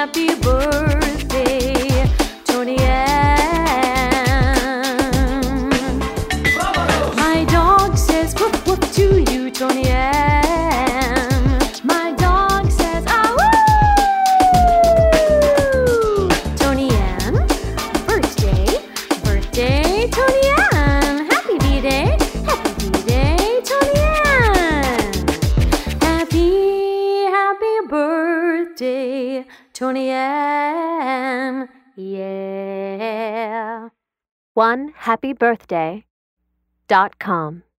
happy birthday, Tony Ann. My dog says woof woof to you, Tony Ann. My dog says ah woo. Tony Ann, birthday, birthday, Tony Ann. Happy B-Day, Tony Ann. Happy birthday, Tony Ann. Yeah. OneHappyBirthday.com